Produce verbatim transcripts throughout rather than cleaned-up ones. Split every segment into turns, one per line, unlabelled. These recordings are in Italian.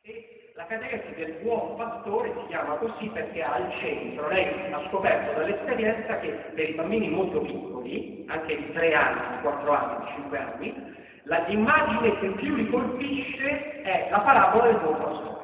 E la catechesi del buon pastore si chiama così perché ha al centro, lei ha scoperto dall'esperienza che per i bambini molto piccoli, anche di tre anni, di quattro anni, di cinque anni, l'immagine che più li colpisce è la parabola del buon pastore.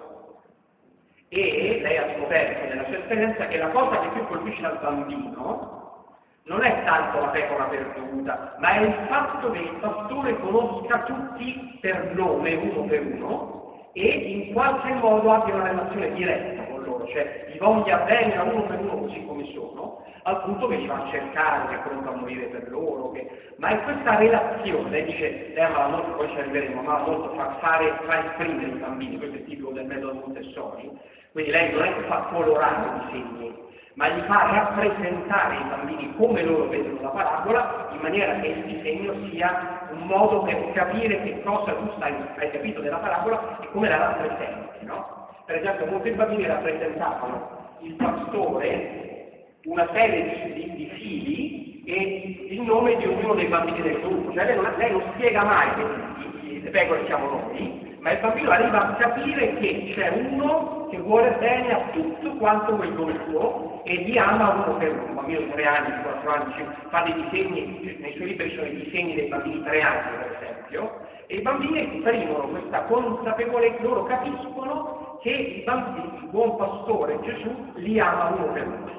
E lei ha scoperto nella sua esperienza che la cosa che più colpisce al bambino non è tanto la pecora perduta, ma è il fatto che il pastore conosca tutti per nome, uno per uno, e in qualche modo abbia una relazione diretta con loro, cioè li voglia bene a uno per uno così come sono, al punto che li va a cercare, che è pronto a morire per loro, che... ma è questa relazione, lei dice, lei amava molto, poi ci arriveremo, amava molto far fare, far esprimere i bambini, questo è tipico del metodo Montessori, quindi lei non è che fa colorare i disegni, ma gli fa rappresentare i bambini come loro vedono la parabola, in maniera che il disegno sia un modo per capire che cosa tu stai, hai capito della parabola e come la rappresenti, no? Per esempio, molti bambini rappresentavano il pastore, una serie di, di, di fili e il nome di ognuno dei bambini del gruppo, cioè lei non, lei non spiega mai che le pecore siamo noi, ma il bambino arriva a capire che c'è uno che vuole bene a tutto quanto quel gruppo e li ama uno per uno. Un bambino di tre anni, di quattro anni, fa dei disegni, nei suoi libri sono i disegni dei bambini di tre anni per esempio, e i bambini esprimono questa consapevolezza, loro capiscono che il, bambino, il buon pastore Gesù li ama uno per uno.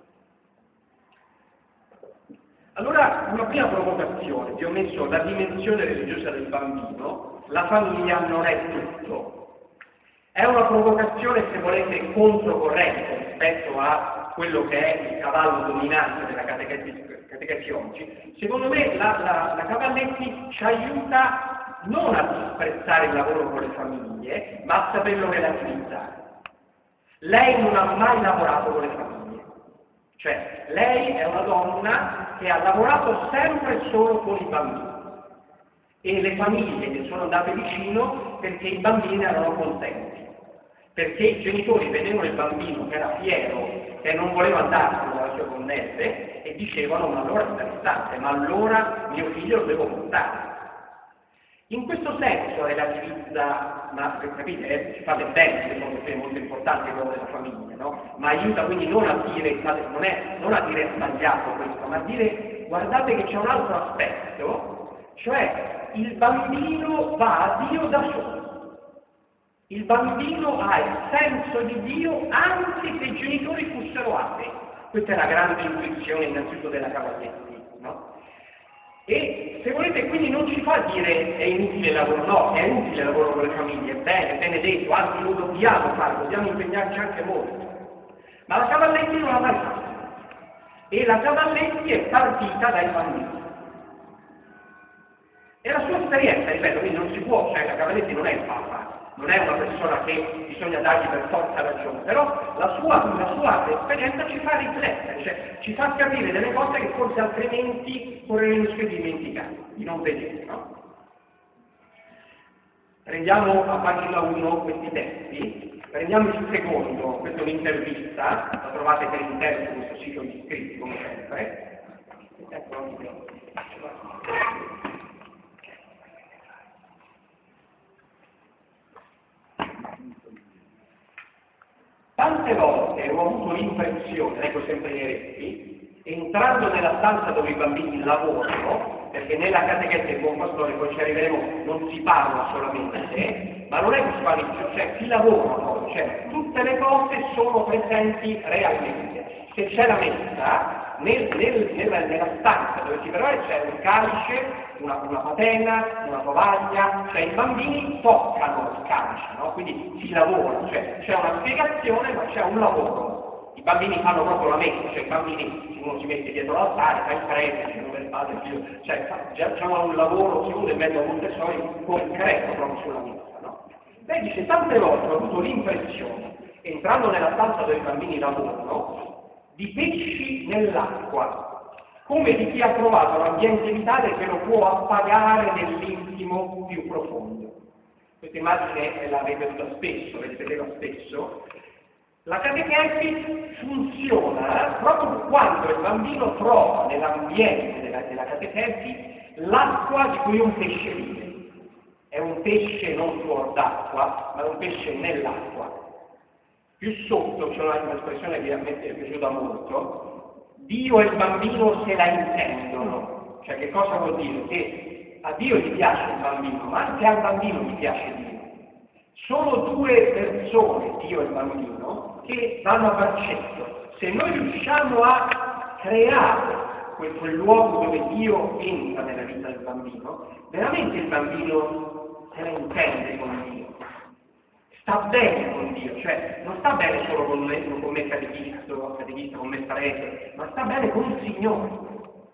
Allora, una prima provocazione, vi ho messo la dimensione religiosa del bambino, la famiglia non è tutto. È una provocazione, se volete, controcorrente rispetto a quello che è il cavallo dominante della catechesi, catechesi oggi. Secondo me la, la, la Cavalletti ci aiuta non a disprezzare il lavoro con le famiglie, ma a saperlo relativizzare. Lei non ha mai lavorato con le famiglie, cioè lei è una donna che ha lavorato sempre solo con i bambini e le famiglie che sono andate vicino perché i bambini erano contenti, perché i genitori vedevano il bambino che era fiero, che non voleva andarsene dalla sua connesse e dicevano ma allora è interessante, ma allora mio figlio lo devo portare. In questo senso relativizza, ma capite, eh, ci fa del bene, secondo me è molto importante il ruolo della famiglia, no? Ma aiuta quindi non a dire, non è non a dire è sbagliato questo, ma a dire guardate che c'è un altro aspetto, cioè il bambino va a Dio da solo. Il bambino ha il senso di Dio anche se i genitori fossero atei. Questa è la grande intuizione innanzitutto della Cavalletti, no? E se volete quindi non ci fa dire è inutile il lavoro, no, è utile il lavoro con le famiglie, è bene, è benedetto, anzi lo dobbiamo fare, dobbiamo impegnarci anche molto. Ma la Cavalletti non l'ha mai fatto. E la Cavalletti è partita dai bambini. E la sua esperienza, ripeto, quindi non si può, cioè la Cavalletti non è il Papa, non è una persona che bisogna dargli per forza ragione, però la sua, la sua esperienza ci fa riflettere, cioè ci fa capire delle cose che forse altrimenti vorremmo dimenticare, di non vedere, no? Prendiamo a pagina uno questi testi, prendiamo il secondo, questa è un'intervista, la trovate per intero su questo sito di iscritti come sempre. Ecco, tante volte ho avuto l'impressione, leggo sempre nei retti, entrando nella stanza dove i bambini lavorano, perché nella catechesi del buon pastore, poi ci arriveremo, non si parla solamente, ma non è che si parla, cioè si lavora, cioè tutte le cose sono presenti realmente. Se c'è la messa, nel, nel, nella, nella stanza dove si parla c'è un calice, una, una patena, una tovaglia, cioè i bambini toccano il calice, no? Quindi si lavora, cioè c'è una spiegazione ma c'è un lavoro. I bambini fanno proprio la messa, cioè i bambini, uno si mette dietro l'altare, fa il prete, si muove il padre, figlio, cioè già c'è un lavoro, secondo il metodo Montessori, concreto proprio sulla messa, no? Lei dice, tante volte ho avuto l'impressione, entrando nella stanza dove i bambini lavorano, di pesci nell'acqua, come di chi ha trovato l'ambiente vitale che lo può appagare nell'intimo più profondo. Questa immagine la ripetuta spesso, la ripeteva spesso. La catechesi funziona proprio quando il bambino trova nell'ambiente della, della catechesi l'acqua di cui un pesce vive. è un pesce non fuor d'acqua, ma è un pesce nell'acqua. Più sotto c'è un'espressione che a me è piaciuta molto: Dio e il bambino se la intendono. Cioè, che cosa vuol dire? Che a Dio gli piace il bambino, ma anche al bambino gli piace Dio. Sono due persone, Dio e il bambino, che vanno a braccetto. Se noi riusciamo a creare quel, quel luogo dove Dio entra nella vita del bambino, veramente il bambino se la intende con Dio, sta bene con Dio, cioè non sta bene solo con me, con me catechista, catechista, con me prete, ma sta bene con il Signore.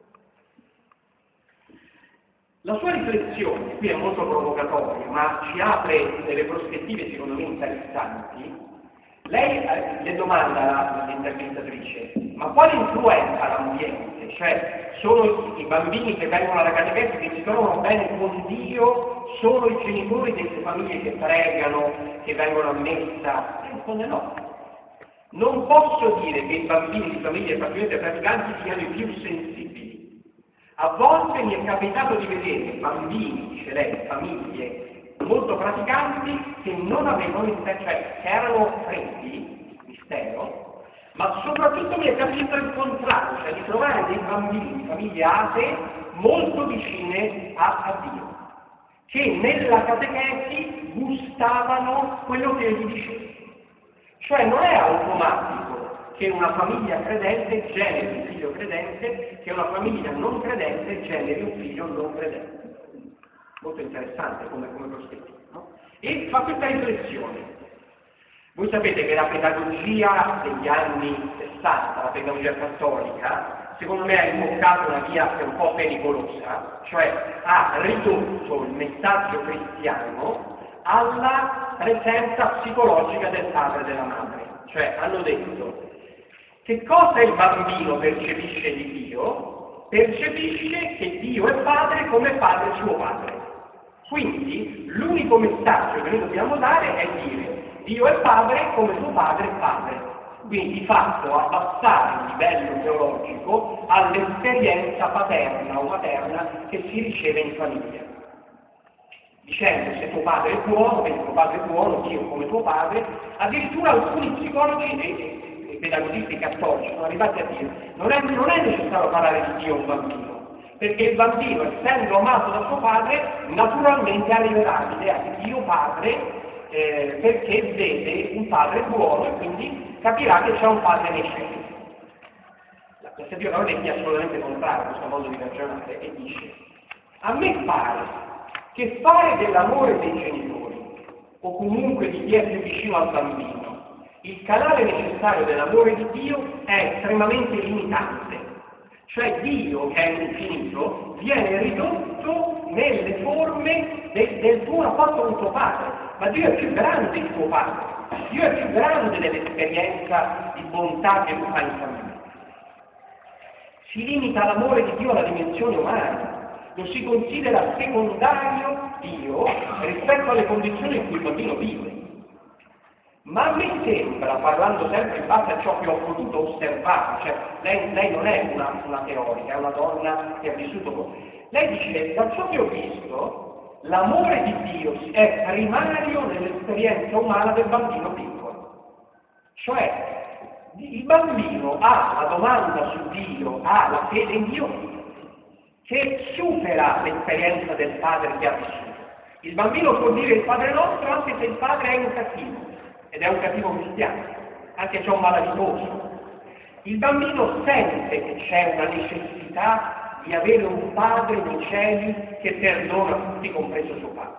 La sua riflessione, qui è molto provocatoria, ma ci apre delle prospettive secondo me interessanti. Lei eh, le domanda all'intervistatrice: ma quale influenza l'ambiente? Cioè, sono i bambini che vengono alla catechesi che si trovano bene con Dio, sono i genitori delle famiglie che pregano, che vengono a messa? E risponde no. Non posso dire che i bambini di famiglie particolarmente praticanti siano i più sensibili. A volte mi è capitato di vedere bambini, dice lei, famiglie molto praticanti che non avevano il te, cioè che erano freddi, mistero, ma soprattutto mi è capitato il contrario, cioè di trovare dei bambini di famiglie atee molto vicine a, a Dio, che nella catechesi gustavano quello che gli diceva. Cioè non è automatico che una famiglia credente generi un figlio credente, che una famiglia non credente generi un figlio non credente. Molto interessante come, come prospettiva, no? E fa questa riflessione. Voi sapete che la pedagogia degli anni sessanta, la pedagogia cattolica, secondo me ha imboccato una via che è un po' pericolosa, cioè ha ridotto il messaggio cristiano alla presenza psicologica del padre e della madre. Cioè hanno detto: che cosa il bambino percepisce di Dio? Percepisce che Dio è padre come padre suo padre. Quindi l'unico messaggio che noi dobbiamo dare è dire: Dio è padre come suo padre è padre. Quindi di fatto abbassare il livello teologico all'esperienza paterna o materna che si riceve in famiglia. Dicendo: se tuo padre è buono, se tuo padre è buono, Dio come tuo padre. Addirittura alcuni psicologi e, e pedagogisti cattolici sono arrivati a dire: non è, non è necessario parlare di Dio a un bambino, perché il bambino, essendo amato da suo padre, naturalmente arriverà all'idea di Dio padre, eh, perché vede un padre buono e quindi capirà che c'è un padre nei cieli. La Chiesa non è assolutamente contraria a questo modo di ragionare e dice: a me pare che fare dell'amore dei genitori, o comunque di chi è più vicino al bambino, il canale necessario dell'amore di Dio è estremamente limitante. Cioè Dio, che è infinito, viene ridotto nelle forme de- del tuo rapporto con tuo padre. Ma Dio è più grande di tuo padre. Dio è più grande dell'esperienza di bontà che tu fai in famiglia. Si limita l'amore di Dio alla dimensione umana. Lo si considera secondario Dio rispetto alle condizioni in cui il bambino vive. Ma a me sembra, parlando sempre in base a ciò che ho potuto osservare, cioè lei, lei non è una, una teorica, è una donna che ha vissuto con... Lei dice: da ciò che ho visto, l'amore di Dio è primario nell'esperienza umana del bambino piccolo. Cioè, il bambino ha la domanda su Dio, ha la fede in Dio, che supera l'esperienza del padre che ha vissuto. Il bambino può dire il Padre nostro anche se il padre è un cattivo, ed è un cattivo cristiano, anche se è un malavitoso. Il bambino sente che c'è una necessità di avere un padre nei cieli che perdona tutti, compreso suo padre.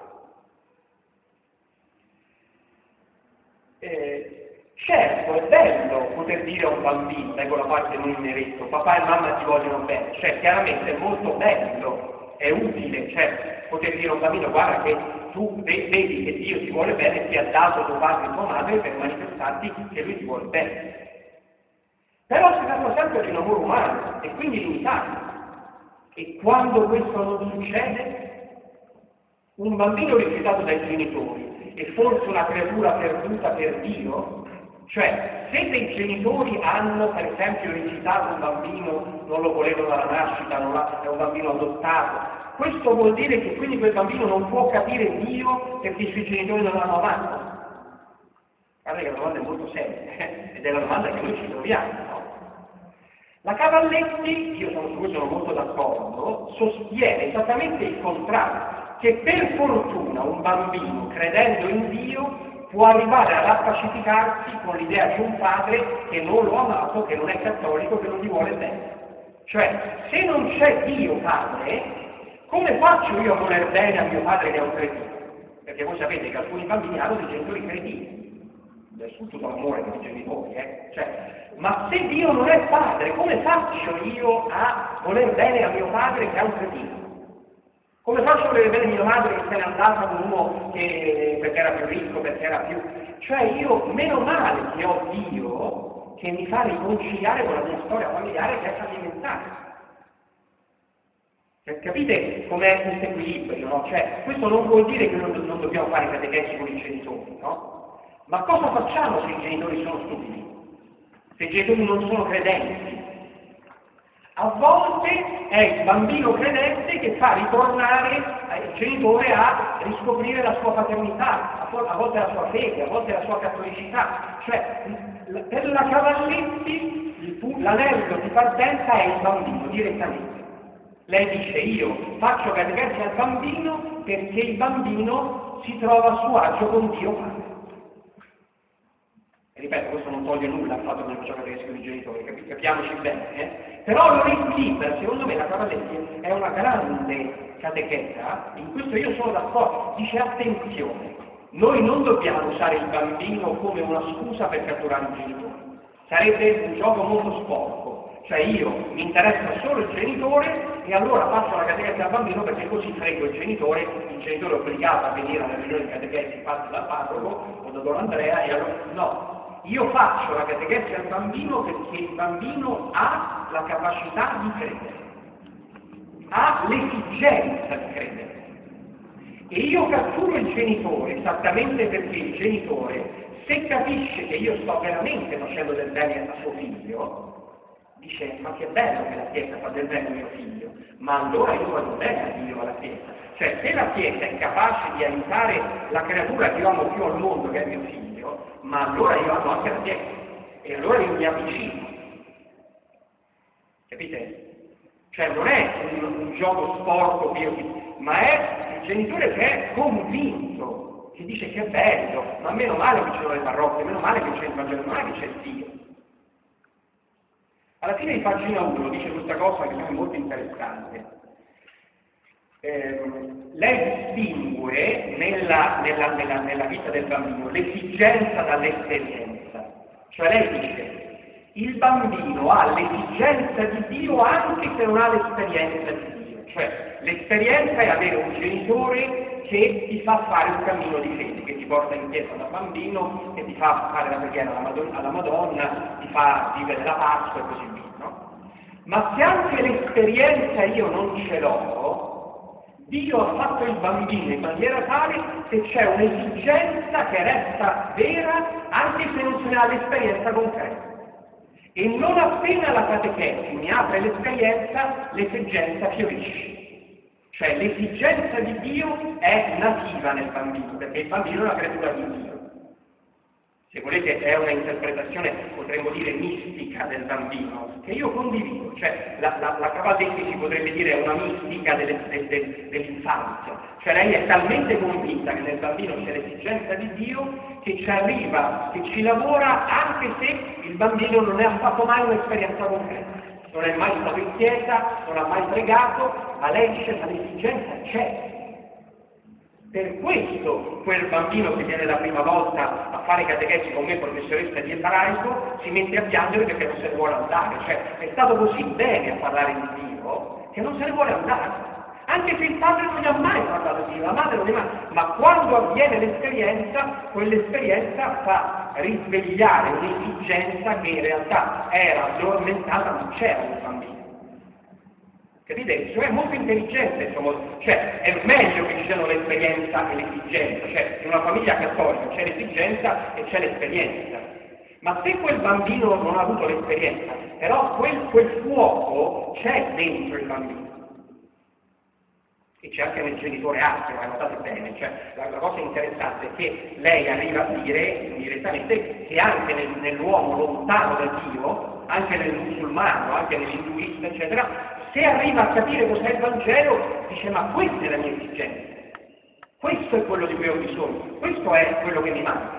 Eh, certo, è bello poter dire a un bambino, leggo la parte non ineretto, papà e mamma ti vogliono bene, cioè chiaramente è molto bello, è utile, cioè poter dire a un bambino: guarda che tu vedi che Dio ti vuole bene, ti ha dato tuo padre e tua madre per manifestarti che lui ti vuole bene. Però si tratta sempre di un amore umano e quindi limitato. E quando questo non succede, un bambino rifiutato dai genitori è forse una creatura perduta per Dio. Cioè, se dei genitori hanno per esempio rifiutato un bambino, non lo volevano dalla nascita, non è un bambino adottato, questo vuol dire che quindi quel bambino non può capire Dio perché i suoi genitori non l'hanno amato? Guarda che la domanda è molto seria, ed è la domanda che noi ci troviamo, no? La Cavalletti, io sono, su questo sono molto d'accordo, sostiene esattamente il contrario, che per fortuna un bambino, credendo in Dio, può arrivare a rappacificarsi con l'idea di un padre che non lo ha amato, che non è cattolico, che non gli vuole bene. Cioè, se non c'è Dio padre, come faccio io a voler bene a mio padre che è un cretino? Perché voi sapete che alcuni bambini hanno dei genitori cretini. Adesso tutto l'amore dei genitori, eh? Cioè, ma se Dio non è padre, come faccio io a voler bene a mio padre che è un cretino? Come faccio a volere bene mia madre che se n'è andata con uno che perché era più ricco, perché era più... Cioè io, meno male che ho Dio che mi fa riconciliare con la mia storia familiare che è fallimentare. Cioè, capite com'è questo equilibrio, no? Cioè, questo non vuol dire che non, non dobbiamo fare catechesi con i genitori, no? Ma cosa facciamo se i genitori sono stupidi? Se i genitori non sono credenti? A volte è il bambino credente che fa ritornare il genitore a riscoprire la sua paternità, a volte la sua fede, a volte la sua cattolicità. Cioè, per la Cavalletti l'anello di partenza è il bambino direttamente. Lei dice: io faccio catechesi al bambino perché il bambino si trova a suo agio con Dio Padre. E ripeto, questo non toglie nulla al fatto che non facciamo catechesi con i genitori, capi- capiamoci bene, eh? Però lo equilibra, secondo me la Cavalletti è una grande catecheta, in questo io sono d'accordo, dice: attenzione, noi non dobbiamo usare il bambino come una scusa per catturare il genitore, sarebbe un gioco molto sporco, cioè io mi interessa solo il genitore e allora faccio la catechesi al bambino perché così frego il genitore, il genitore è obbligato a venire alle riunioni di catechesi fatte dal parroco o da Don Andrea, e allora no. Io faccio la catechesi al bambino perché il bambino ha la capacità di credere, ha l'esigenza di credere. E io catturo il genitore esattamente perché il genitore, se capisce che io sto veramente facendo del bene a suo figlio, dice: ma che bello che la Chiesa fa del bene a mio figlio, ma allora io voglio bene a Dio, alla Chiesa. Cioè, se la Chiesa è capace di aiutare la creatura che io amo più al mondo, che è mio figlio, ma allora io amo anche la Chiesa, e allora io mi avvicino. Capite? Cioè non è un, un gioco sporco, che io, ma è il genitore che è convinto, che dice: che bello, ma meno male che ci sono le parrocchie, meno male che c'è il Vangelo, meno male che c'è il Dio. Alla fine di pagina uno dice questa cosa che è molto interessante. Eh, lei distingue nella, nella, nella, nella vita del bambino l'esigenza dall'esperienza. Cioè lei dice: il bambino ha l'esigenza di Dio anche se non ha l'esperienza di Dio. Cioè l'esperienza è avere un genitore che ti fa fare un cammino di fede, che ti porta in chiesa da bambino, che ti fa fare la preghiera alla Madonna, alla Madonna, ti fa vivere la Pasqua e così via, no? Ma se anche l'esperienza io non ce l'ho, Dio ha fatto il bambino in maniera tale che c'è un'esigenza che resta vera anche se non se ne ha l'esperienza concreta. E non appena la catechesi mi apre l'esperienza, l'esigenza fiorisce. Cioè l'esigenza di Dio è nativa nel bambino, perché il bambino è una creatura di Dio. Se volete è una interpretazione, potremmo dire, mistica del bambino, che io condivido. Cioè la, la, la Cavalletti si potrebbe dire è una mistica delle, del, del, dell'infanzia. Cioè lei è talmente convinta che nel bambino c'è l'esigenza di Dio che ci arriva, che ci lavora anche se il bambino non ne ha fatto mai un'esperienza concreta. Non è mai stato in chiesa, non ha mai pregato, ma lei dice: ma l'esigenza c'è. Per questo quel bambino che viene la prima volta a fare catechesi con me, professoressa di ebraico, si mette a piangere perché non se ne vuole andare. Cioè è stato così bene a parlare di Dio che non se ne vuole andare. Anche se il padre non gli ha mai parlato di Dio, la madre non gli ha mai... Ma quando avviene l'esperienza, quell'esperienza fa risvegliare un'esigenza che in realtà era addormentata, non c'era nel bambino. Capite? Cioè è molto intelligente, insomma. Cioè è meglio che ci siano l'esperienza e l'esigenza. Cioè in una famiglia cattolica c'è l'esigenza e c'è l'esperienza. Ma se quel bambino non ha avuto l'esperienza, però quel, quel fuoco c'è dentro il bambino. E c'è anche nel genitore astro, ma notate bene, cioè la, la cosa interessante è che lei arriva a dire direttamente che anche nel, nell'uomo lontano da Dio, anche nel musulmano, anche nell'induista, eccetera, se arriva a capire cos'è il Vangelo, dice ma questa è la mia esigenza, questo è quello di cui ho bisogno, questo è quello che mi manca.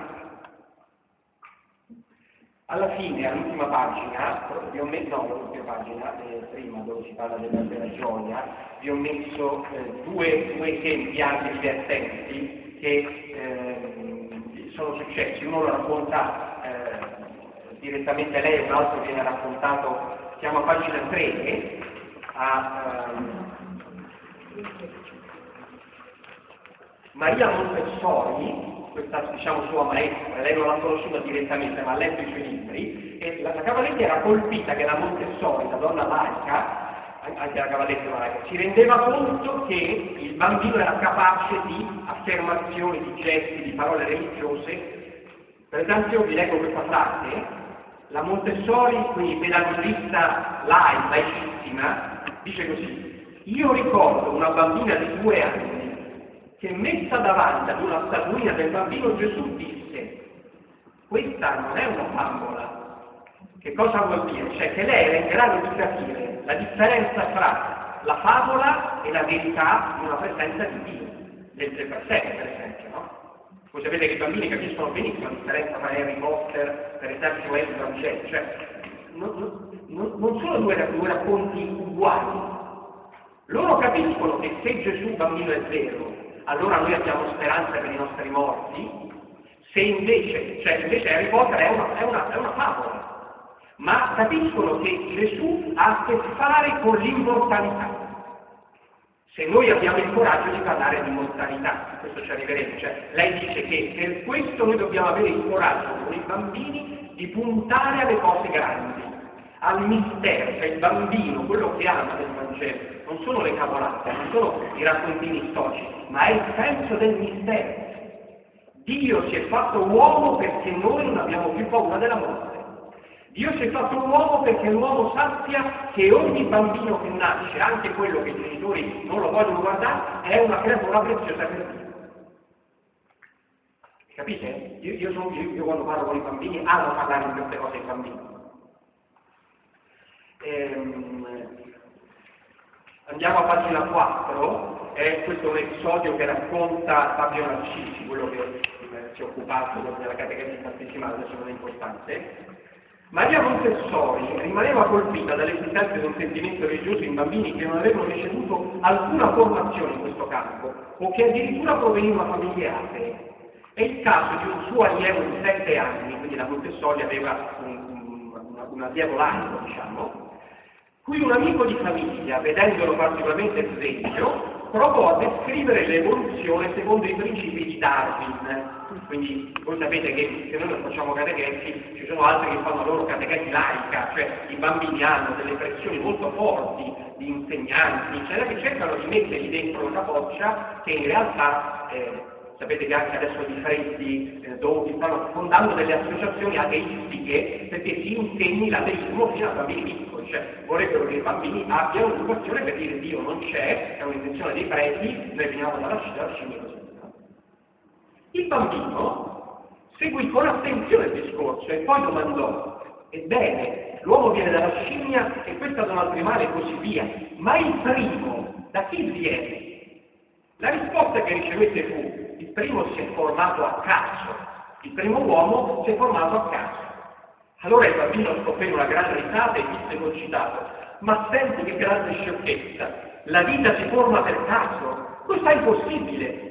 Alla fine, all'ultima pagina, vi ho messo, no, l'ultima pagina, eh, prima dove si parla della, della gioia, vi ho messo eh, due, due esempi anche divertenti che eh, sono successi. Uno lo racconta eh, direttamente lei, l'altro viene raccontato, siamo a pagina tre, a ehm, Maria Montessori, questa diciamo sua maestra, lei non l'ha conosciuta direttamente ma ha letto i suoi libri, e la, la Cavalletti era colpita che la Montessori, la donna laica, anche la Cavalletti laica, si rendeva conto che il bambino era capace di affermazioni, di gesti, di parole religiose. Per esempio vi leggo questa frase: la Montessori, quindi pedagogista laica, laicissima, dice così: io ricordo una bambina di due anni che, messa davanti ad una statuina del bambino Gesù, disse: questa non è una favola. Che cosa vuol dire? Cioè che lei era in grado di capire la differenza tra la favola e la verità di una presenza di Dio, del tre per sette per esempio, no? Voi sapete che i bambini capiscono benissimo la differenza tra Harry Potter, per esempio, e il Vangelo, cioè non, non, non sono due, due racconti uguali. Loro capiscono che se Gesù bambino è vero, allora noi abbiamo speranza per i nostri morti, se invece, cioè invece Harry Potter è una, è una, è una favola, ma capiscono che Gesù ha a che fare con l'immortalità. Se noi abbiamo il coraggio di parlare di immortalità, questo ci arriveremo, cioè lei dice che per questo noi dobbiamo avere il coraggio con i bambini di puntare alle cose grandi, al mistero, cioè il bambino, quello che ama del Vangelo, non sono le cavolate, non sono i raccontini storici, ma è il senso del mistero. Dio si è fatto uomo perché noi non abbiamo più paura della morte. Dio si è fatto uomo perché l'uomo sappia che ogni bambino che nasce, anche quello che i genitori non lo vogliono guardare, è una creatura preziosa per Dio. Capite? Io, io, sono, io, io quando parlo con i bambini amo parlare di queste cose ai bambini. Ehm, andiamo a pagina quattro, è questo un episodio che racconta Fabio Narcisi, quello che eh, si è occupato della catechesi battesimale, adesso non è importante. Maria Montessori rimaneva colpita dall'esistenza di un sentimento religioso in bambini che non avevano ricevuto alcuna formazione in questo campo o che addirittura provenivano da famiglie atee. È il caso di un suo allievo di sette anni, quindi la Montessori aveva un, un, un allievo laico, diciamo, cui un amico di famiglia, vedendolo particolarmente sveglio, provò a descrivere l'evoluzione secondo i principi di Darwin. Quindi voi sapete che se noi non facciamo catechesi, ci sono altri che fanno la loro catechesi laica, cioè i bambini hanno delle pressioni molto forti di insegnanti, eccetera, che cercano di metterli dentro una capoccia che in realtà, eh, sapete che anche adesso di freddi eh, dove stanno fondando delle associazioni ateistiche perché si insegni l'ateismo fino a bambini piccoli, cioè vorrebbero che i bambini abbiano un'educazione per dire Dio non c'è, è un'invenzione dei preti, noi veniamo dalla scimmia e così. Il bambino seguì con attenzione il discorso e poi domandò: ebbene, l'uomo viene dalla scimmia e questo da un altro animale e così via, ma il primo da chi viene? La risposta che ricevette fu: il primo si è formato a caso, il primo uomo si è formato a caso. Allora il bambino scoprì una grande risata e disse concitato: ma senti che grande sciocchezza, la vita si forma per caso? Questo è impossibile.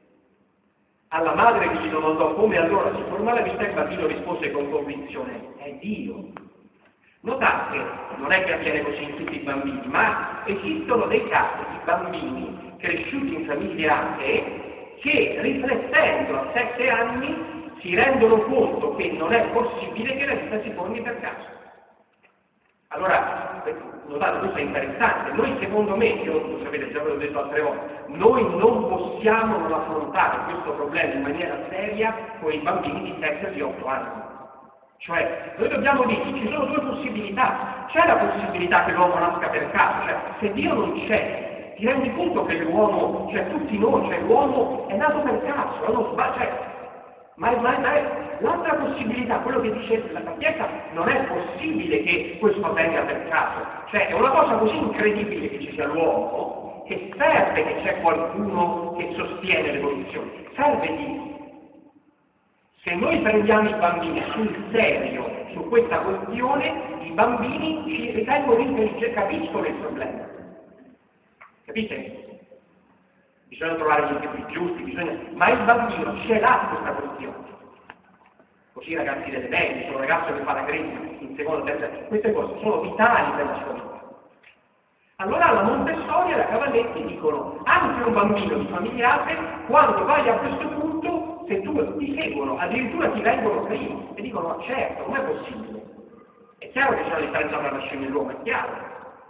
Alla madre che gli domandò come allora si forma la vita, il bambino rispose con convinzione: è Dio. Notate, non è che avviene così in tutti i bambini, ma esistono dei casi di bambini cresciuti in famiglie atee che, riflettendo a sette anni, si rendono conto che non è possibile che la vita si formi per caso. Allora, notate, questo è interessante. Noi, secondo me, io lo sapete, già ve l'ho detto altre volte, noi non possiamo non affrontare questo problema in maniera seria con i bambini di sette di otto anni. Cioè, noi dobbiamo dire, ci sono due possibilità. C'è la possibilità che l'uomo nasca per caso, cioè, se Dio non c'è, ti rendi conto che l'uomo, cioè tutti noi, cioè l'uomo è nato per caso, è uno sbaglio, cioè, ma, ma, ma l'altra possibilità, quello che dice la Chiesa, non è possibile che questo avvenga per caso, cioè è una cosa così incredibile che ci sia l'uomo, che serve che c'è qualcuno che sostiene l'evoluzione, serve di... Se noi prendiamo i bambini sul serio su questa questione, i bambini ci ritengono intelligenti, capiscono il problema. Capite? Bisogna trovare gli esempi giusti, bisogna... ma il bambino ce l'ha questa questione. Così i ragazzi delle medie, c'è un ragazzo che fa la cresima in seconda, terza, queste cose sono vitali per la sua vita. Allora alla Montessori e alla Cavalletti dicono, anche un bambino di famiglia atea, quando vai a questo punto, se tu ti seguono, addirittura ti vengono prima e dicono, ma certo, non è possibile. È chiaro che c'è una differenza tra la scimmia e l'uomo, è chiaro.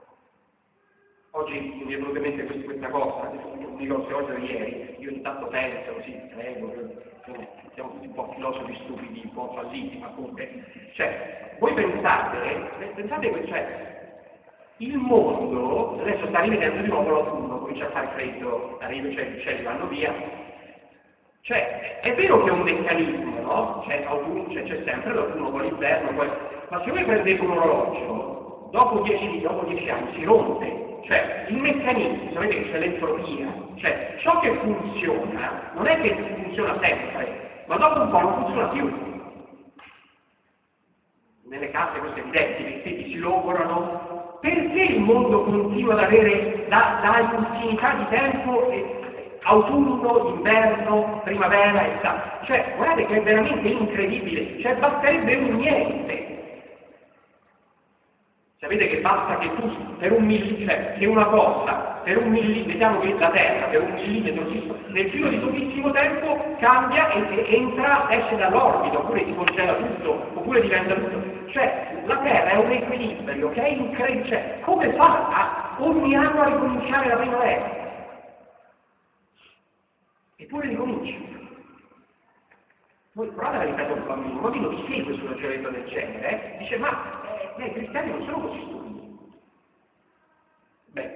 Oggi mi è venuta in mente questa cosa, non dico se oggi o ieri, io ogni tanto penso, così, prego, siamo tutti un po' filosofi stupidi, un po' falliti, ma comunque, cioè, voi pensate, pensate che, cioè, il mondo, adesso sta rivedendo di nuovo l'autunno, comincia a fare freddo, arriva, cioè gli uccelli vanno via, cioè, è vero che è un meccanismo, no? C'è autunno, c'è, c'è sempre l'autunno con l'inverno, poi, ma se voi prendete un orologio, dopo dieci, dopo dieci anni si rompe. Cioè, il meccanismo, sapete che c'è l'entropia, cioè ciò che funziona non è che funziona sempre, ma dopo un po' non funziona più. Nelle case questo è evidente, i vestiti si logorano, perché il mondo continua ad avere da, da infinità di tempo, eh, autunno, inverno, primavera, estate. Cioè, guardate che è veramente incredibile, cioè basterebbe un niente. Sapete che basta che tu per un millimetro, cioè che una cosa, per un millimetro, vediamo che la Terra per un millimetro, nel giro di pochissimo tempo cambia e, e entra, esce dall'orbita, oppure si congela tutto, oppure diventa tutto. Cioè, la Terra è un equilibrio che è incredibile, cioè, come fa a ogni anno a ricominciare la primavera? Eppure ricomincia. Voi provate a ripetere un bambino, un bambino vi segue su una giornata del genere, eh? Dice, ma eh, i cristiani non sono così stupidi. Beh,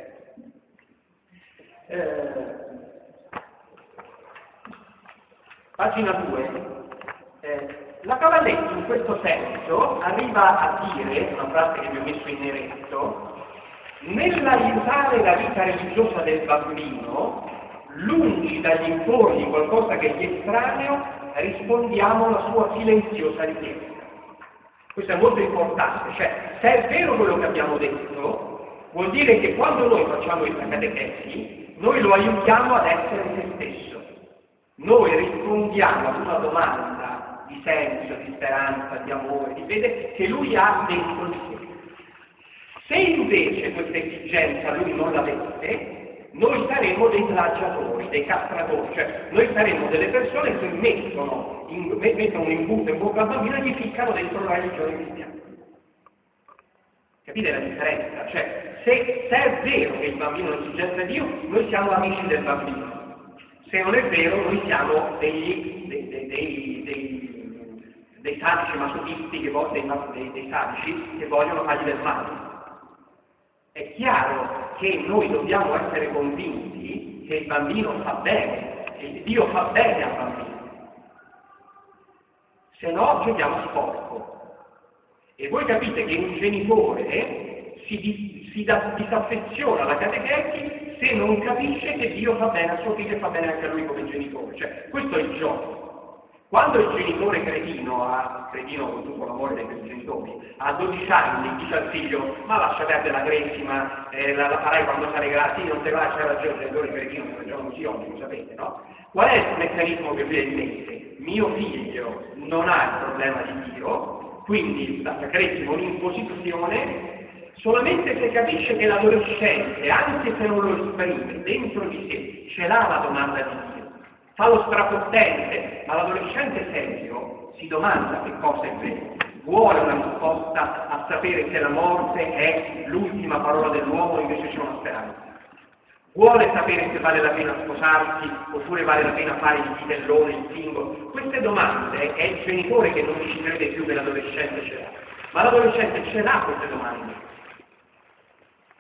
eh, pagina due, eh, la Cavalletti in questo senso arriva a dire, una frase che vi ho messo in neretto, nell'aiutare la vita religiosa del bambino, lungi dagli imporgli qualcosa che gli è estraneo, rispondiamo alla sua silenziosa richiesta. Questo è molto importante, cioè se è vero quello che abbiamo detto, vuol dire che quando noi facciamo il catechesi, noi lo aiutiamo ad essere se stesso. Noi rispondiamo ad una domanda di senso, di speranza, di amore, di fede che lui ha dentro di sé. Se invece questa esigenza lui non l'avesse, noi saremo dei plagiatori, dei castratori, cioè noi saremo delle persone che mettono, in, mettono un imbuto in bocca al bambino e gli ficcano dentro la religione cristiana. Capite la differenza? Cioè, se, se è vero che il bambino non si getta Dio, noi siamo amici del bambino. Se non è vero, noi siamo degli, dei, dei, dei, dei, dei sadici masochisti, che vogliono, dei, dei sadici che vogliono fargli del male. È chiaro che noi dobbiamo essere convinti che il bambino fa bene, che Dio fa bene al bambino. Se no, giochiamo sporco. E voi capite che un genitore si, di, si da, disaffeziona alla catechesi se non capisce che Dio fa bene a suo figlio e fa bene anche a lui come genitore. Cioè, questo è il gioco. Quando il genitore cretino, ha, cretino con tutto l'amore dei suoi genitori, a dodici anni dice al figlio, ma lascia perdere la cresima, eh, la, la farai quando sarai grande, sì, non te la c'è ragione, il genitore cretino non ragiona così oggi, lo sapete, no? Qual è il meccanismo che lui ha in mente? Mio figlio non ha il problema di Dio, quindi la cresima è un'imposizione, solamente se capisce che l'adolescente, anche se non lo esprime, dentro di sé, ce l'ha la domanda di Dio. Fa lo strapottente, ma l'adolescente serio si domanda che cosa è vero. Vuole una risposta a sapere se la morte è l'ultima parola dell'uomo o invece c'è una speranza. Vuole sapere se vale la pena sposarsi oppure vale la pena fare il vitellone, il singolo. Queste domande è il genitore che non ci crede più che l'adolescente ce l'ha. Ma l'adolescente ce l'ha queste domande.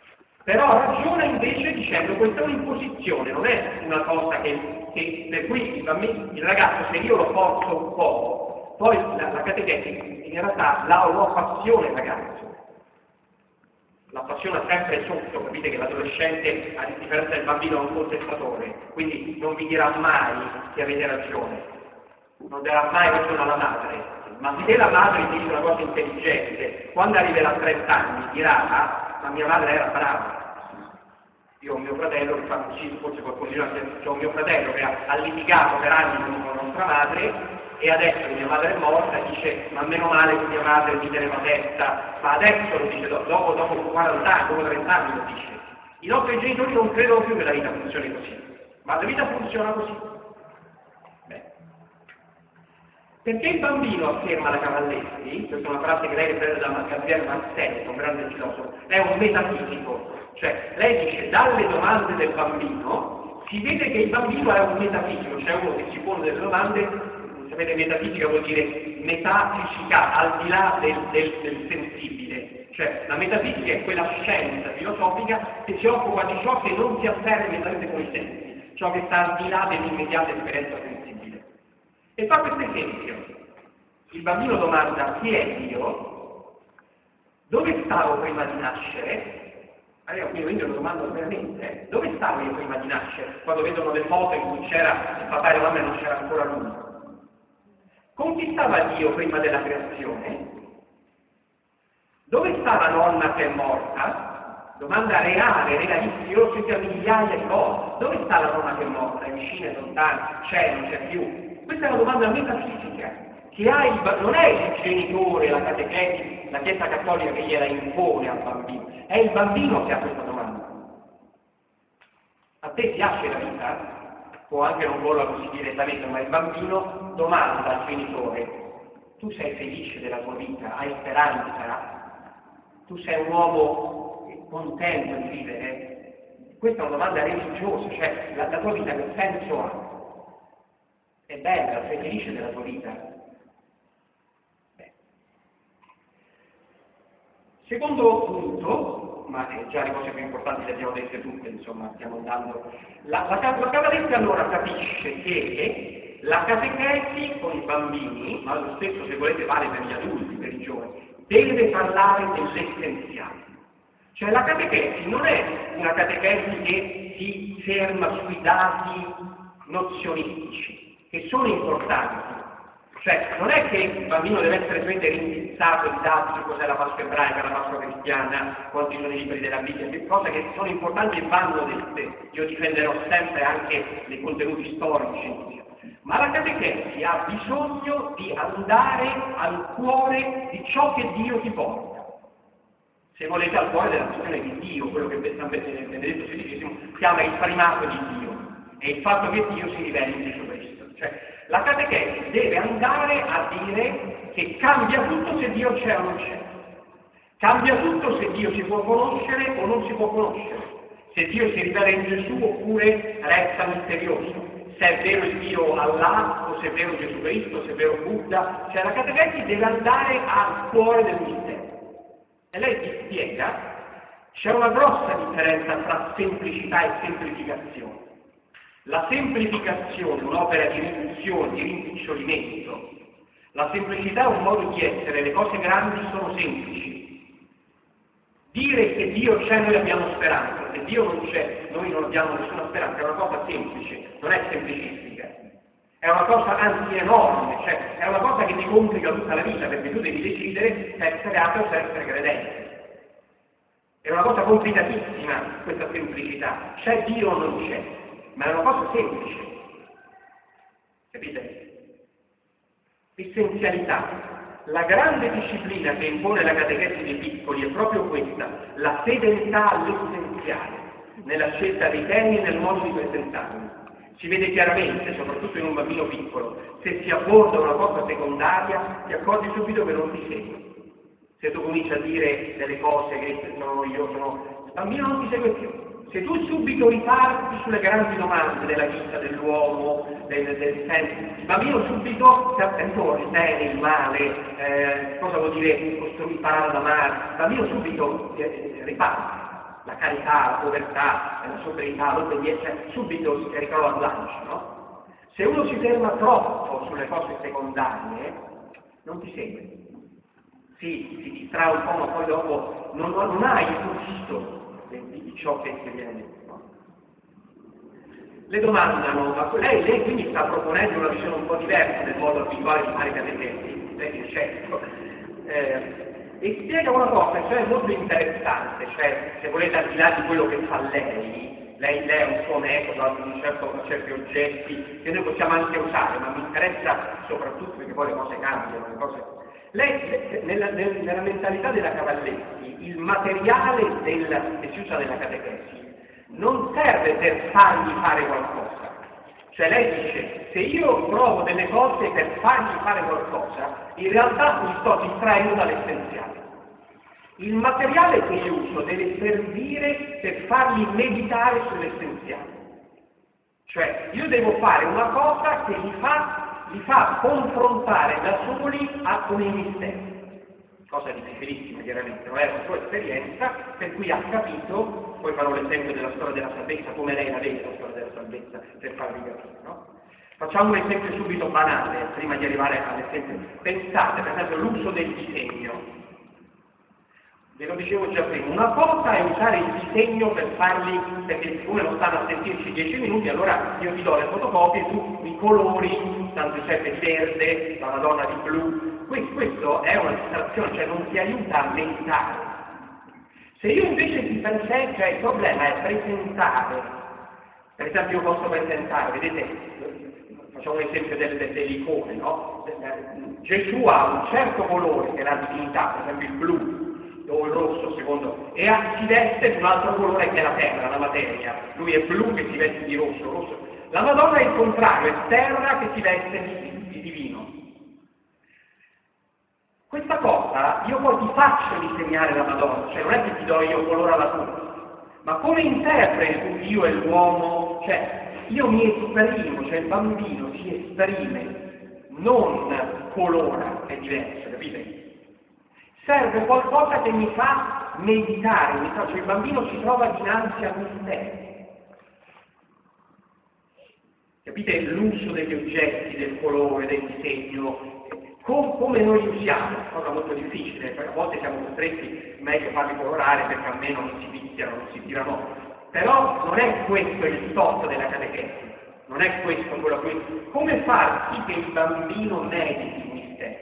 Però ragiona invece dicendo questa è un'imposizione, non è una cosa che, che per cui il, bambino, il ragazzo, se io lo forzo un po', poi la, la catechesi in realtà la, lo appassiona il ragazzo. L'appassiona sempre sotto, capite che l'adolescente, a differenza del bambino, è un contestatore, quindi non vi dirà mai che avete ragione, non darà mai ragione alla madre, ma se la madre dice una cosa intelligente, quando arriverà a trenta anni dirà, ah, ma mia madre era brava. Io ho un mio fratello che fa così, forse qualcosina, c'è un mio fratello che ha, ha litigato per anni con nostra madre, e adesso che mia madre è morta dice ma meno male che mia madre mi teneva testa, ma adesso lo dice dopo, dopo quaranta anni, dopo trenta anni lo dice. I nostri genitori non credono più che la vita funzioni così, ma la vita funziona così. Beh. Perché il bambino, afferma la Cavalletti, questa è una frase che lei prende da Gabriele Marcel, un grande filosofo, è un metafisico, cioè lei dice dalle domande del bambino si vede che il bambino è un metafisico, cioè uno che si pone delle domande. Sapete, metafisica vuol dire metafisica, al di là del, del, del sensibile. Cioè, la metafisica è quella scienza filosofica che si occupa di ciò che non si afferra immediatamente con i sensi, ciò che sta al di là dell'immediata esperienza sensibile. E fa questo esempio. Il bambino domanda, chi è Dio? Dove stavo prima di nascere? Allora, quindi io lo domando veramente, eh? Dove stavo io prima di nascere? Quando vedono le foto in cui c'era il papà e la mamma e non c'era ancora lui. Con chi stava Dio prima della creazione? Dove sta la nonna che è morta? Domanda reale, realissima, io l'ho sentita migliaia di volte. Dove sta la nonna che è morta? È vicina, è lontana, c'è, non c'è più? Questa è una domanda metafisica, che ha il, non è il genitore, la catechesi, la Chiesa Cattolica che gliela impone al bambino, è il bambino che ha questa domanda. A te piace la vita? Può anche non volerla così direttamente, ma il bambino domanda al genitore, tu sei felice della tua vita, hai speranza, tu sei un uomo contento di vivere? Questa è una domanda religiosa, cioè la, la tua vita che senso ha? È bella, sei felice della tua vita? Beh. Secondo punto, ma già le cose più importanti le abbiamo dette tutte, insomma, stiamo andando. La, la, la Cavalletti allora capisce che la catechesi con i bambini, ma lo stesso se volete vale per gli adulti, per i giovani, deve parlare dell'essenziale. Cioè la catechesi non è una catechesi che si ferma sui dati nozionistici, che sono importanti. Cioè, non è che il bambino deve essere solamente rindizzato di dati su cos'è la Pasqua ebraica, la Pasqua cristiana, quanti sono i libri della Bibbia, cose che sono importanti e vanno dette. Io difenderò sempre anche dei contenuti storici. Ma la catechesi ha bisogno di andare al cuore di ciò che Dio ti porta. Se volete, al cuore della questione di Dio, quello che San Benedetto sedicesimo chiama il primato di Dio, e il fatto che Dio si riveli in Gesù Cristo. Cioè, la catechesi deve andare a dire che cambia tutto se Dio c'è o non c'è. Cambia tutto se Dio si può conoscere o non si può conoscere. Se Dio si rivela in Gesù oppure resta misterioso. Se è vero il Dio Allah o se è vero Gesù Cristo, se è vero Buddha. Cioè la catechesi deve andare al cuore del mistero. E lei ti spiega, c'è una grossa differenza tra semplicità e semplificazione. La semplificazione è un'opera di riduzione, di rimpicciolimento. La semplicità è un modo di essere, le cose grandi sono semplici. Dire che Dio c'è, noi abbiamo speranza, se Dio non c'è, noi non abbiamo nessuna speranza, è una cosa semplice, non è semplicistica. È una cosa anzi enorme, cioè è una cosa che ti complica tutta la vita, perché tu devi decidere se essere ateo o se essere credente. È una cosa complicatissima questa semplicità. C'è Dio o non c'è? Ma è una cosa semplice, capite? Essenzialità. La grande disciplina che impone la catechesi dei piccoli è proprio questa, la fedeltà all'essenziale, nella scelta dei temi e nel modo di presentarli. Si vede chiaramente, soprattutto in un bambino piccolo, se si aborda una cosa secondaria, ti accorgi subito che non ti segue. Se tu cominci a dire delle cose che no, io sono... il bambino non ti segue più. Se tu subito riparti sulle grandi domande della vita, dell'uomo, del, del senso, il bambino subito si attento il bene, il male, eh, cosa vuol dire costruire imparare ad amare, il bambino subito eh, riparte. la carità, la povertà, la sobrietà, l'obbedienza, subito si ritrova a slancio, no? Se uno si ferma troppo sulle cose secondarie, non ti segue. Sì, si distrae un po', ma poi dopo non, non ha il gusto di, di ciò che ti viene detto. No? Le domandano, ma lei, lei quindi sta proponendo una visione un po' diversa del modo abituale di fare catechesi, lei dice certo. Eh, e spiega una cosa, cioè molto interessante, cioè se volete al di là di quello che fa lei, lei, lei ha un suo metodo, ha un certo, certi oggetti che noi possiamo anche usare, ma mi interessa soprattutto perché poi le cose cambiano, le cose... Lei, nella, nella mentalità della Cavalletti, il materiale del, che si usa nella catechesi non serve per fargli fare qualcosa. Cioè lei dice, se io provo delle cose per fargli fare qualcosa, in realtà mi sto distraendo dall'essenziale. Il materiale che io uso deve servire per fargli meditare sull'essenziale. Cioè io devo fare una cosa che li fa, li fa confrontare da soli a, con il mistero. Cosa difficilissima chiaramente, non è la sua esperienza, per cui ha capito, poi farò l'esempio della storia della salvezza, come lei la vede la storia della salvezza, per farvi capire, no? Facciamo un esempio subito banale, prima di arrivare all'esempio. Pensate, per esempio, l'uso del disegno. Ve lo dicevo già prima, una cosa è usare il disegno per farli, perché siccome non stanno a sentirci dieci minuti, allora io ti do le fotocopie, tu i colori, San Giuseppe di verde, la Madonna di blu. Questo è una distrazione, cioè non ti aiuta a meditare. Se io invece ti presento, cioè il problema è presentare, per esempio io posso presentare, vedete, facciamo un esempio delle, delle icone, no? Gesù ha un certo colore che è la divinità, per esempio il blu, o il rosso secondo, e si veste di un altro colore che è la terra, la materia. Lui è blu che si veste di rosso, rosso. La Madonna è il contrario, è terra che si veste di, di divino. Questa cosa io poi ti faccio disegnare la Madonna, cioè non è che ti do io colore alla tua, ma come interpreto io e l'uomo, cioè io mi esprimo, cioè il bambino si esprime, non colora, è diverso, capite? Serve qualcosa che mi fa meditare, mi fa, cioè il bambino si trova dinanzi a mistero. Capite l'uso degli oggetti, del colore, del disegno, com, come noi li usiamo, cosa molto difficile, perché a volte siamo costretti, meglio farli colorare perché almeno non si picchiano, non si tirano. Però non è questo il top della catechesi, non è questo quello che... Come far sì che il bambino mediti il mistero?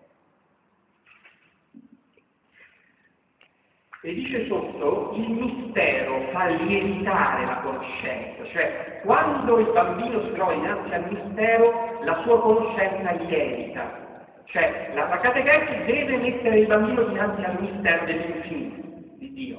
E dice sotto, il mistero fa lievitare la conoscenza, cioè quando il bambino si trova dinanzi al mistero, la sua conoscenza lievita. Cioè la, la catechesi deve mettere il bambino dinanzi al mistero dell'infinito di Dio.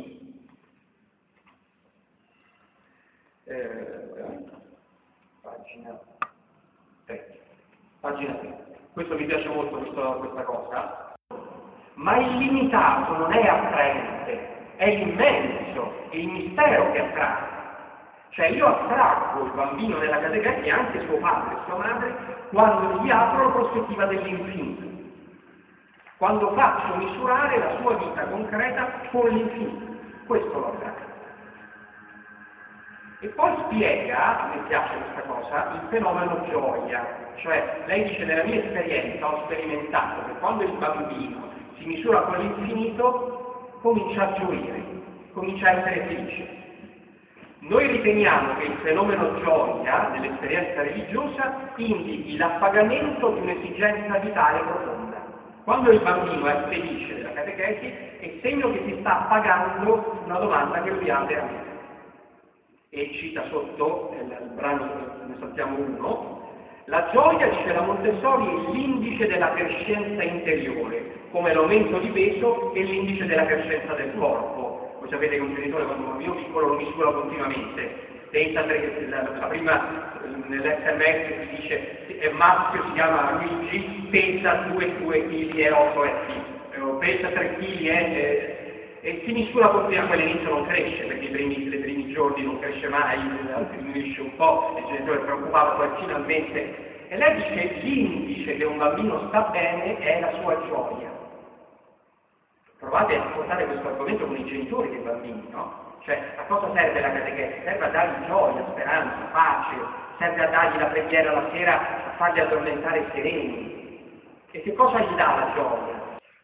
Eh, pagina tre. Pagina tre. Questo mi piace molto, questo, questa cosa. Ma il limitato non è attraente, è immenso, è il mistero che attrae. Cioè io attraggo il bambino nella catechesi e anche suo padre e sua madre quando gli apro la prospettiva dell'infinito, quando faccio misurare la sua vita concreta con l'infinito. Questo lo attrae. E poi spiega, a me piace questa cosa, il fenomeno gioia. Cioè lei dice, nella mia esperienza ho sperimentato che quando il bambino si misura con l'infinito, comincia a gioire, comincia a essere felice. Noi riteniamo che il fenomeno gioia dell'esperienza religiosa indichi l'appagamento di un'esigenza vitale profonda. Quando il bambino è felice della catechesi, è segno che si sta appagando una domanda che lui ha veramente. E cita sotto, nel brano ne saltiamo uno, la gioia, dice la Montessori, è l'indice della crescenza interiore, come l'aumento di peso è l'indice della crescenza del corpo. Voi sapete che un genitore quando un bambino piccolo lo misura continuamente. Pensa che la, la prima nell'esse emme esse si dice è maschio, si chiama Luigi, pesa due chili e otto F, pesa tre chili e, e si misura continuamente, all'inizio non cresce perché i primi, i primi giorni non cresce mai, diminuisce un po', il genitore è preoccupato, poi finalmente. E lei dice l'indice che un bambino sta bene è la sua gioia. Provate a portare questo argomento con i genitori dei bambini, no? Cioè, a cosa serve la catechesi? Serve a dargli gioia, speranza, pace, serve a dargli la preghiera la sera, a farli addormentare sereni. E che cosa gli dà la gioia?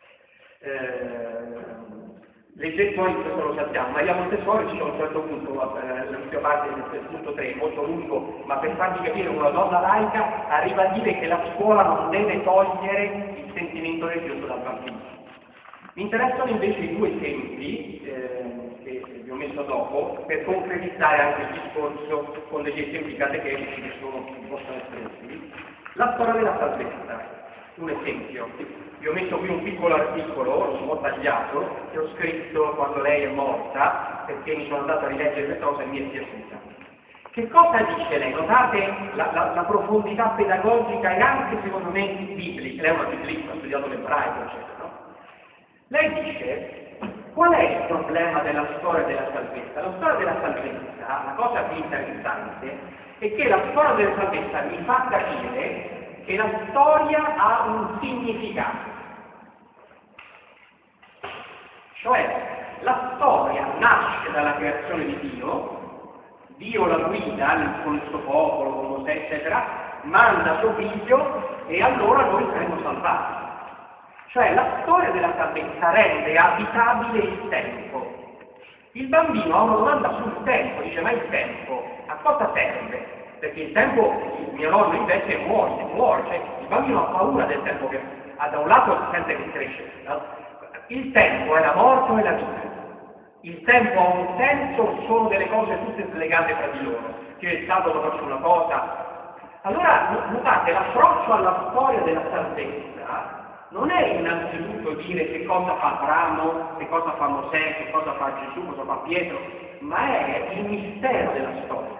Eh, leggete poi, questo lo sappiamo, Maria Montessori ci sono a un certo punto, eh, l'ultima parte del punto tre, molto lungo, ma per farvi capire, una donna laica arriva a dire che la scuola non deve togliere il sentimento religioso dal bambino. Mi interessano invece i due esempi eh, che vi ho messo dopo per concretizzare anche il discorso con degli esempi catechetici che sono possono espressi. La storia della salvezza, un esempio. Vi ho messo qui un piccolo articolo, lo ho tagliato, che ho scritto quando lei è morta, perché mi sono andato a rileggere questa cosa e mi è piaciuta. Che cosa dice lei? Notate la, la, la profondità pedagogica e anche secondo me biblica. Lei è una biblista, ha studiato l'ebraico, eccetera. Lei dice, qual è il problema della storia della salvezza? La storia della salvezza, la cosa più interessante, è che la storia della salvezza mi fa capire che la storia ha un significato. Cioè, la storia nasce dalla creazione di Dio, Dio la guida con il suo popolo, con Mosè, eccetera, manda suo figlio e allora noi saremo salvati. Cioè la storia della salvezza rende abitabile il tempo. Il bambino ha una domanda sul tempo, dice ma il tempo a cosa serve? Perché il tempo, il mio nonno invece muore, muore, cioè il bambino ha paura del tempo che ha, da un lato si sente che cresce, no? Il tempo è la morte o è la vita? Il tempo ha un senso o sono delle cose tutte slegate tra di loro? Che il sabato faccio una cosa. Allora, notate, l'approccio alla storia della salvezza non è innanzitutto dire che cosa fa Abramo, che cosa fa Mosè, che cosa fa Gesù, cosa fa Pietro, ma è il mistero della storia.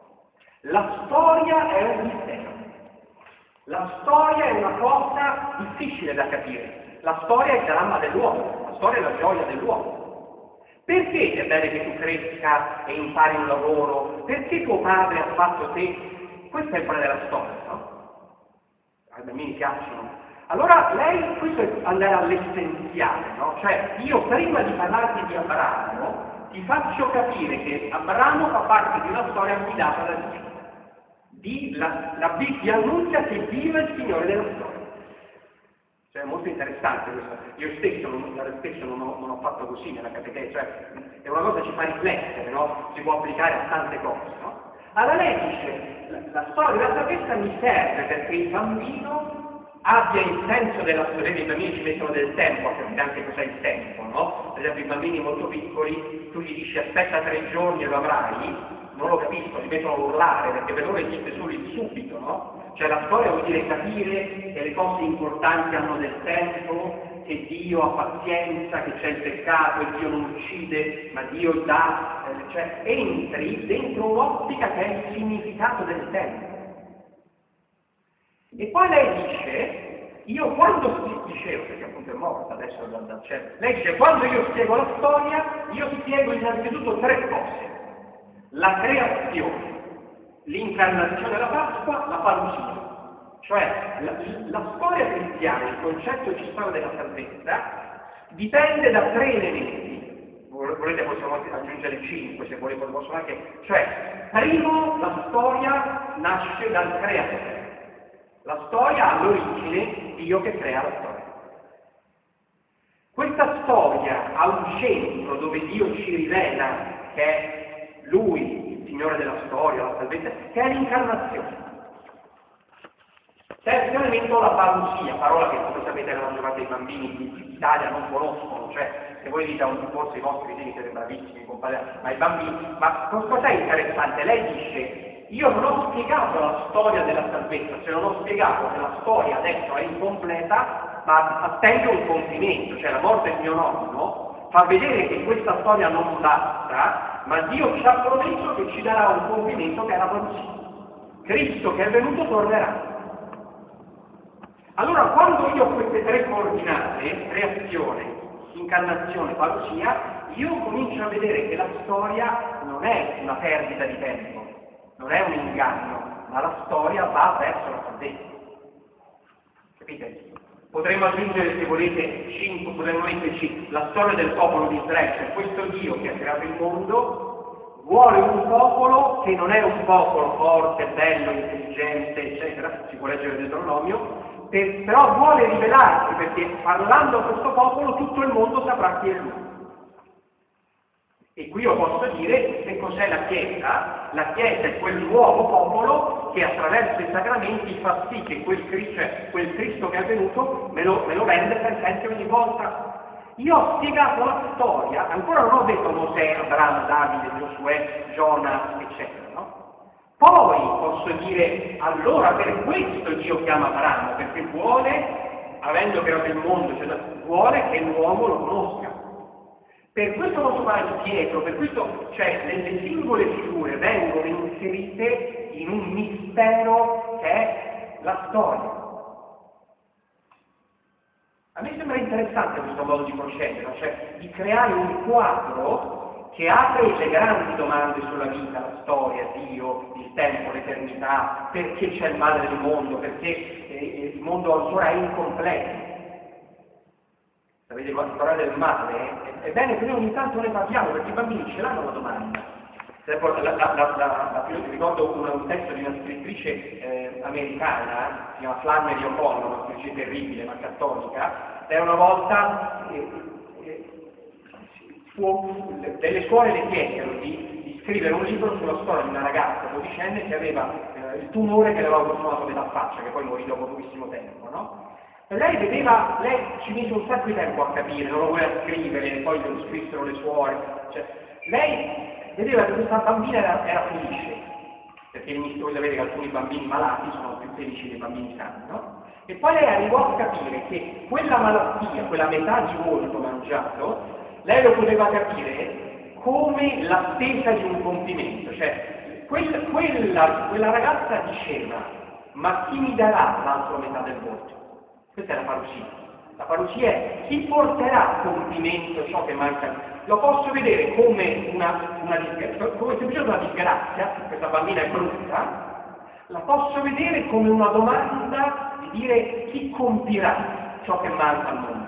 La storia è un mistero. La storia è una cosa difficile da capire. La storia è il dramma dell'uomo, la storia è la gioia dell'uomo. Perché è bene che tu cresca e impari un lavoro? Perché tuo padre ha fatto te? Questo è il problema della storia, no? Ai bambini piacciono. Allora lei, questo è andare all'essenziale, no? Cioè, io prima di parlarti di Abramo, ti faccio capire che Abramo fa parte di una storia guidata da Dio. Di, la, la Bibbia annuncia che Dio è il Signore della storia. Cioè, è molto interessante questo. Io stesso non, spesso non ho, non ho fatto così nella catechesi, cioè, è una cosa che ci fa riflettere, no? Si può applicare a tante cose, no? Allora lei dice, la, la storia della salvezza mi serve perché il bambino abbia il senso della storia. I bambini ci mettono del tempo a capire anche cos'è il tempo, no? Per esempio i bambini molto piccoli, tu gli dici aspetta tre giorni e lo avrai, non lo capiscono, li mettono a urlare, perché per loro esiste solo il subito, no? Cioè la storia vuol dire capire che le cose importanti hanno del tempo, che Dio ha pazienza, che c'è il peccato e Dio non uccide, ma Dio dà, eh, cioè entri dentro un'ottica che è il significato del tempo. E poi lei dice, io quando dicevo, perché appunto è morta adesso dal da cielo, lei dice, quando io spiego la storia, io spiego innanzitutto tre cose. La creazione, l'incarnazione della Pasqua, la parousia. Cioè, la, la storia cristiana, il concetto cristiano della salvezza, dipende da tre elementi. Volete possiamo aggiungere cinque, se volete posso anche. Cioè, primo, la storia nasce dal creatore. La storia ha l'origine Dio che crea la storia. Questa storia ha un centro dove Dio ci rivela che è Lui, il Signore della storia, la salvezza, che è l'incarnazione. Terzo elemento, la parousia, parola che come sapete la maggior parte dei bambini in Italia non conoscono, cioè se voi dite a un corso i vostri figli siete bravissimi, compadre, ma i bambini, ma cosa è interessante? Lei dice, io non ho spiegato la storia della salvezza, cioè non ho spiegato che la storia adesso è incompleta, ma attende un compimento, cioè la morte del mio nonno fa vedere che questa storia non basta, ma Dio ci ha promesso che ci darà un compimento che è la parousia. Cristo che è venuto tornerà. Allora, quando io ho queste tre coordinate, creazione, incarnazione, parousia, io comincio a vedere che la storia non è una perdita di tempo, non è un inganno, ma la storia va verso la salvezza. Capite? Potremmo aggiungere, se volete, cinque, potremmo metterci la storia del popolo di Israele, cioè questo Dio che ha creato il mondo vuole un popolo che non è un popolo forte, bello, intelligente, eccetera, si può leggere il Deuteronomio, per, però vuole rivelarsi, perché parlando a questo popolo tutto il mondo saprà chi è lui. E qui io posso dire che cos'è la Chiesa. La Chiesa è quel nuovo popolo che attraverso i sacramenti fa sì che quel Cristo, cioè quel Cristo che è venuto me lo, me lo rende presente ogni volta. Io ho spiegato la storia, ancora non ho detto Mosè, Abramo, Davide, Giosuè, Giona, eccetera, no? Poi posso dire, allora per questo Dio chiama Abramo, perché vuole, avendo creato il mondo, cioè, vuole che l'uomo lo conosca. Per questo posso parlare di Pietro, per questo, cioè, le singole figure vengono inserite in un mistero che è la storia. A me sembra interessante questo modo di procedere, cioè di creare un quadro che apre le grandi domande sulla vita, la storia, Dio, il tempo, l'eternità, perché c'è il male nel mondo, perché eh, il mondo ancora è incompleto. Sapete, la storia del male, è bene che noi ogni tanto ne parliamo, perché i bambini ce l'hanno la domanda. La, la, la, la, la, io ricordo un, un testo di una scrittrice eh, americana, si chiama Flannery O'Connor, una scrittrice terribile ma cattolica, e una volta eh, eh, fu, delle suore le chiesero di, di scrivere un libro sulla storia di una ragazza dodicenne che aveva eh, il tumore che le aveva consumato metà faccia, che poi morì dopo pochissimo tempo, no? E lei vedeva, lei ci mise un sacco di tempo a capire, non lo voleva scrivere, poi lo scrissero le suore, cioè, lei vedeva che questa bambina era, era felice, perché inizio a vedere che alcuni bambini malati sono più felici dei bambini sani, no? E poi lei arrivò a capire che quella malattia, quella metà di volto mangiato, lei lo poteva capire come l'attesa di un compimento, cioè quel, quella, quella ragazza diceva, ma chi mi darà l'altra metà del volto? Questa è la parusia. La parusia è chi porterà a compimento ciò che manca. Lo posso vedere come una, una disgrazia, come semplicemente una disgrazia, questa bambina è brutta, la posso vedere come una domanda di dire chi compirà ciò che manca al mondo.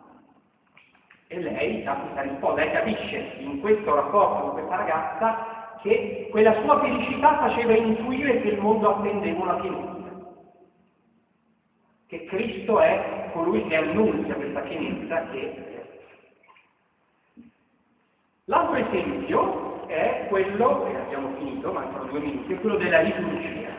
E lei dà questa risposta, lei capisce in questo rapporto con questa ragazza che quella sua felicità faceva intuire che il mondo attendeva una pienezza. Che Cristo è colui che annunzia questa pienezza che... L'altro esempio è quello, e abbiamo finito, mancano due minuti, è quello della liturgia.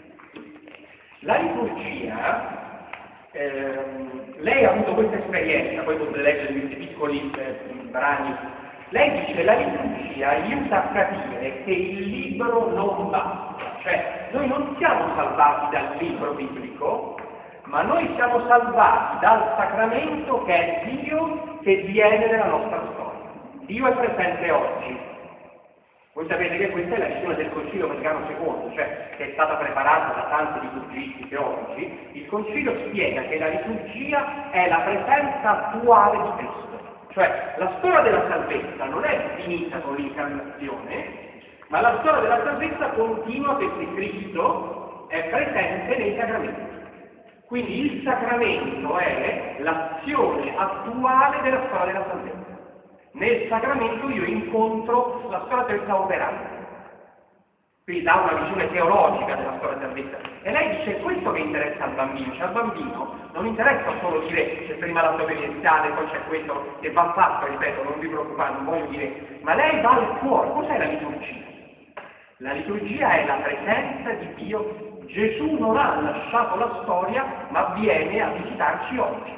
La liturgia, ehm, lei ha avuto questa esperienza, poi potete leggere questi piccoli eh, brani, lei dice la liturgia aiuta a capire che il libro non basta, cioè noi non siamo salvati dal libro biblico, ma noi siamo salvati dal sacramento che è Dio che viene nella nostra storia. Dio è presente oggi. Voi sapete che questa è la visione del Concilio Vaticano secondo, cioè che è stata preparata da tanti liturgisti teologi. Il Concilio spiega che la liturgia è la presenza attuale di Cristo. Cioè la storia della salvezza non è finita con l'incarnazione, ma la storia della salvezza continua perché Cristo è presente nei sacramenti. Quindi il sacramento è l'azione attuale della storia della salvezza. Nel sacramento io incontro la storia che sta operando. Quindi dà una visione teologica della storia della salvezza. E lei dice questo che interessa al bambino. Cioè al bambino non interessa solo dire c'è prima la provvidenziale, poi c'è questo che va fatto, ripeto, non vi preoccupate, non voglio dire. Ma lei va al cuore. Cos'è la liturgia? La liturgia è la presenza di Dio. Gesù non ha lasciato la storia, ma viene a visitarci oggi.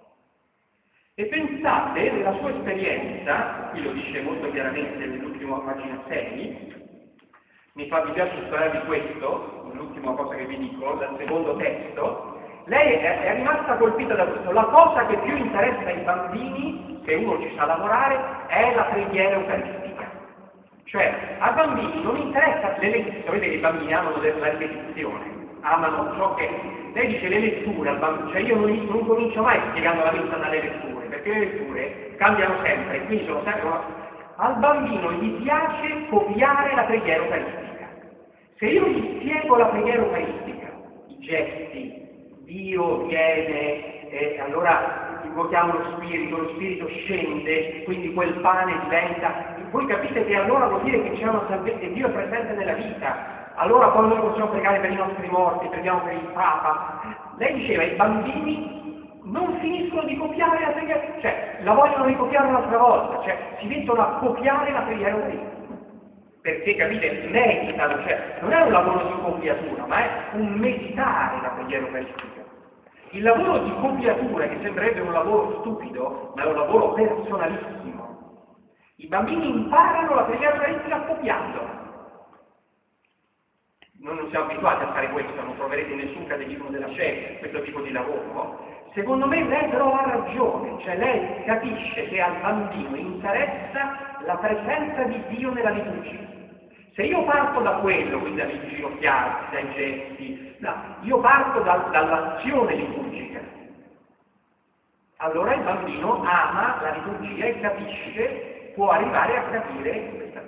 E pensate, nella sua esperienza, qui lo dice molto chiaramente nell'ultima pagina sei, mi fa mi piace sparare di questo, l'ultima cosa che vi dico, dal secondo testo, lei è, è rimasta colpita da questo. La cosa che più interessa ai bambini, se uno ci sa lavorare, è la preghiera eucaristica. Cioè, ai bambini non interessa le letture, sapete che i bambini amano la ripetizione, amano ciò che... Lei dice le letture al bambino, cioè io non, non comincio mai spiegando la messa dalle letture, perché le letture cambiano sempre, quindi sono sempre... Al bambino gli piace copiare la preghiera eucaristica. Se io gli spiego la preghiera eucaristica, i gesti, Dio viene e allora invochiamo lo Spirito, lo Spirito scende, quindi quel pane diventa... Voi capite che allora vuol dire che c'è una salvezza, che Dio è presente nella vita. Allora poi noi possiamo pregare per i nostri morti, preghiamo per il Papa. Lei diceva, i bambini non finiscono di copiare la preghiera, cioè la vogliono ricopiare un'altra volta, cioè si mettono a copiare la preghiera eucaristica. Perché, capite, meditano, cioè non è un lavoro di copiatura, ma è un meditare la preghiera eucaristica. Il lavoro di copiatura, che sembrerebbe un lavoro stupido, ma è un lavoro personalissimo. I bambini imparano la preghiera eucaristica copiando. Noi non siamo abituati a fare questo, non troverete in nessun catechismo della C E C questo tipo di lavoro. Secondo me lei però ha ragione, cioè lei capisce che al bambino interessa la presenza di Dio nella liturgia. Se io parto da quello, quindi dall'inginocchiarsi, dai gesti, no, io parto da, dall'azione liturgica, allora il bambino ama la liturgia e capisce, può arrivare a capire questa